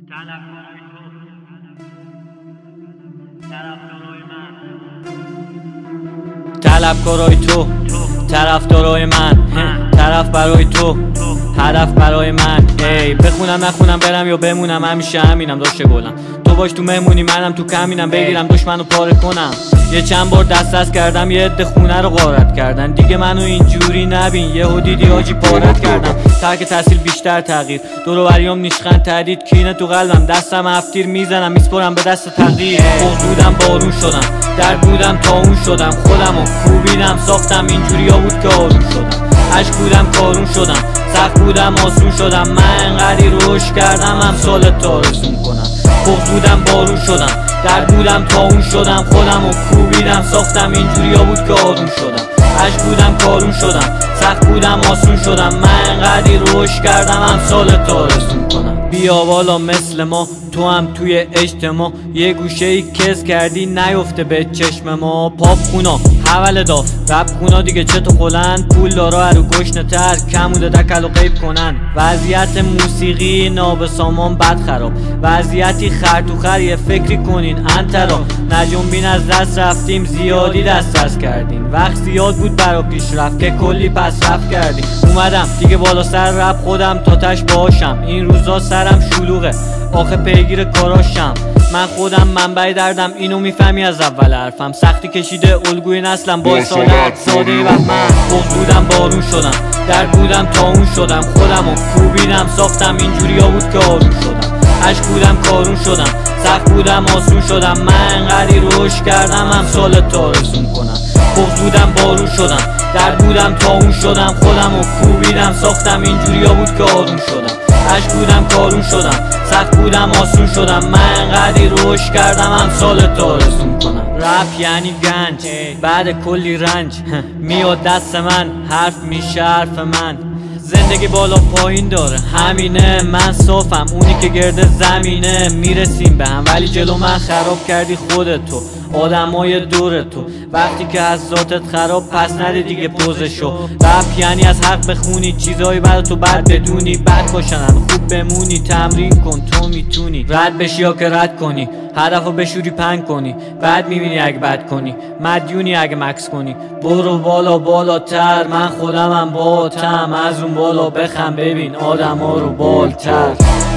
طلبکارای تو، طرفدارای من، طرف برای تو، هدف برای من. ای بخونم نخونم برم یا بمونم، همیشه همینم داشته گلم. تو باش تو مهمونی منم تو کمینم، بگیرم دشمنو پاره کنم. یه چند بار دست کردم، یه عده خونه رو غارت کردن. دیگه منو اینجوری نبین، یهو دیدی حاجی پارت کردم. ترک تحصیل بیشتر تغییر، دور و بریام نیشخند تردید، کینه تو قلبم، دستم هفتیر میزنم میسپرم به دست تقدیر. خوب بودم بارون شدم، درد بودم تا اون شدم، خودمو کوبیدم ساختم اینجوری ها بود که آروم شدم. عشق بودم کارون شدم، سخت بودم آسون شدم. من انقدی روش کردم امثالت آرزون کنم. خوب بودم بارون شدم، درد بودم تا اون شدم، خودمو کوبیدم ساختم اینجوری ها بود که آروم شدم. عشق بودم کارون شدم، سخت بودم آسون شدم. من انقدی روش کردم امثالت آرزون کنم. بیا بالا مثل ما، تو هم توی اجتماع یه گوشه ای کس کردی نیفته به چشم ما. پاپ خونا حول داف رب خونا دیگه چه تو خلن، پول دارا هرو گشنه تر کموده دکل و قیب کنن. وضعیت موسیقی نابسامان بد خراب، وضعیتی خر تو خر یه فکری کنین انترا. نجنبین از دست رفتیم، زیادی دست کردیم. وقت زیاد بود برا پیشرفت که کلی پس رفت کردیم. اومدم دیگه بالا سر رب خودم تا تش باشم. این روزا سرم شلوغه آخه پیگیر کاراشم. من خودم منبع دردم، اینو میفهمی از اول حرفم. سختی کشیده الگوی نسلم با اصالت ساده بهمن. خوب بودم بارون شدم، درد بودم تا اون شدم، خودمو کوبیدم ساختم اینجوری ها بود که آروم شدم. عشق بودم کارون شدم، سخت بودم آسون شدم. من انقدی روش کردم امثالت آرزون کنم. خوب بودم بارون شدم، درد بودم تا اون شدم، خودمو کوبیدم ساختم اینجوری ها بود که آروم شدم. عشق بودم کارون شدم، سخت بودم آسون شدم. من انقدی روش کردم امثالت آرزون کنم. رپ یعنی گنج بعد کلی رنج، میاد دست من حرف میشه حرف من. زندگی بالا پایین داره همینه، من صافم اونی که گرده زمینه. میرسیم به هم ولی جلو من خراب کردی خودتو، آدمای دور تو. وقتی که از ذاتت خراب پس نده دیگه پوزشو. رپ یعنی از حق بخونی، چیزایی برای تو بد بدونی. بد باشن خوب بمونی، تمرین کن تو میتونی. رد بشی یا که رد کنی، هدفو بشوری پنگ کنی. بعد میبینی اگه بد کنی، مدیونی اگه مکس کنی. برو بالا بالاتر، من خودمم باتم. از اون بالا بخم ببین آدما رو بالتر.